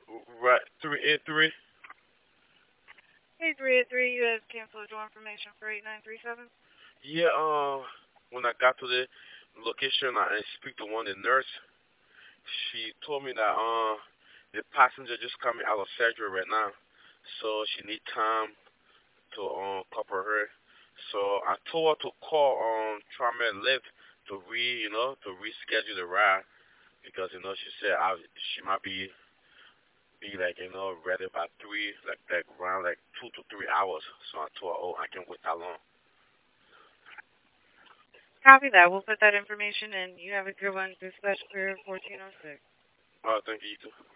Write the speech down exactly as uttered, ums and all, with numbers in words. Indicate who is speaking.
Speaker 1: Right, three eight three.
Speaker 2: Hey, three eight three, you have canceled door information for eight nine three seven.
Speaker 1: Yeah, uh, when I got to the location, I speak to one of the nurse. She told me that uh, the passenger just coming out of surgery right now, so she need time to um cover her. So I told her to call um Tramet Lift to re you know to reschedule the ride because you know she said I she might be be like you know ready by three like like around like two to three hours. So I told her, oh, I can wait that long.
Speaker 2: Copy that. We'll put that information in. You have a good one. Dispatch for fourteen oh six.
Speaker 1: Oh, thank you, you too.